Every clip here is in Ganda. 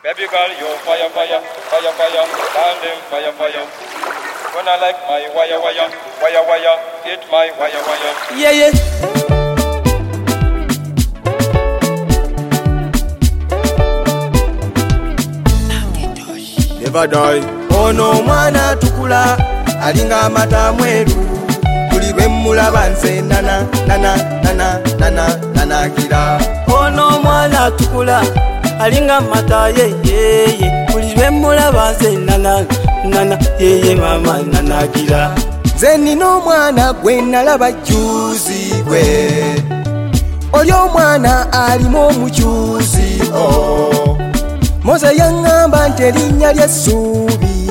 Baby girl, you fire, fire, fire, fire, burn them fire, fire. Gonna like my wire, wire, wire, wire, hit my wire, wire. Yeah, yeah. Never die. Ono mwana tukula alinga amata mweru buli lwe mulaba nze nana nana nana nana nana kira. Ono mwana tukula alinga amata yeye buli lwe mulaba nze nana nana yeye mama nana kira. Nze nina omwana gwe nalaba juzi gwe oli omwana alimu omukyuzi Moze yangamba nti erinnya lye Suubi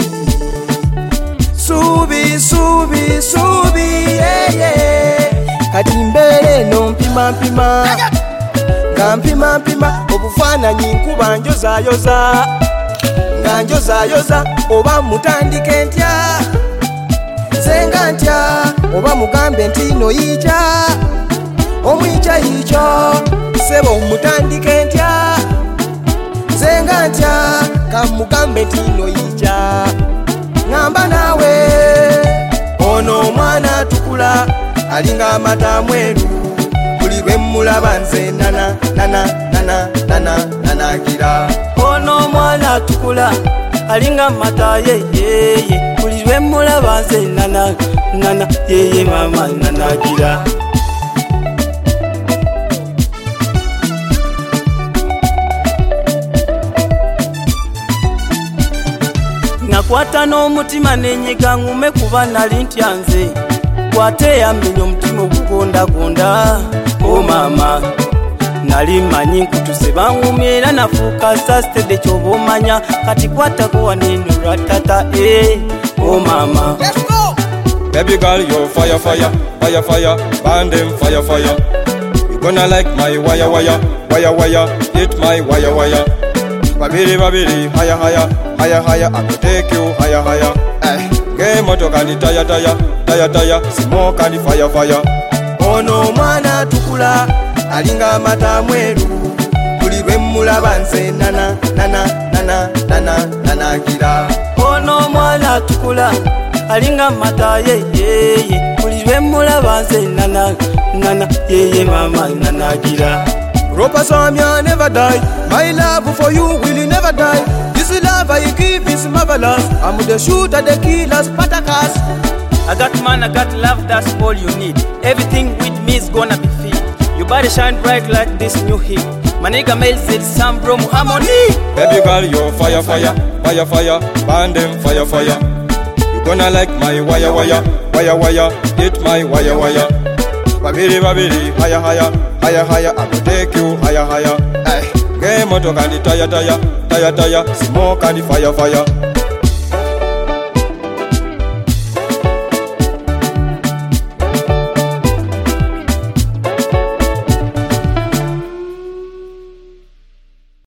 Suubi Suubi Suubi kati mbeera eno mpima nga mpima obufaananyi nkuba njozaayoza nga njozaayoza oba mutandike ntya nzenga ntya oba mugambe nti noyica omwica yico sebo mutandike ntya nzenga ntya kamugambe nti noyica ngamba naawe ono omwana tukula alinga amata mweru buli lwe mulaba nze nana nana nana nana nana kira. Ono omwana tukula alinga amata yeye buli lwe mulaba nze nana nana yeye mama nana kira. Nakwata n'omutima nenyiga ngume kuba nali ntya nze kwate yamenya omutima ogugondagonda o mama nali manyi nkutuse bangumye era nafuuka sastede kyoba omanya kati kwatako waneno lwatata o mama. Baby girl, you fire, fire, fire, fire, burn them fire, fire. You gonna like my wire, wire, wire, wire, hit my wire, wire. Babiri, babiri, higher, higher, higher, higher, I could take you higher, higher. Game moto kandi tire, tire, tire, tire, smoke kandi fire, fire. Ono mwana tukula alinga amata mweru buli lwe mulaba nze nana nana nana nana nana kira. Ono mwana tukula alinga amata yeye buli lwe mulaba nze nana nana yeye mama nana kira. Ropa Samia never die. My love for you will never die. This love I give is marvelous. I'm the shooter, the killers, patakas. I got man, I got love, that's all you need. Everything with me is gonna be fit. Your body shine bright like this new hit. My nigga Mel said some bro harmony. Baby girl, you fire, fire, fire, fire, burn them fire, fire. You gonna like my wire, wire, wire, wire, hit my wire, wire. Babiri, babiri, higher, higher, higher, higher, I will take you higher, higher. Game moto kandi tire, tire, tire, tire, smoke kandi fire, fire.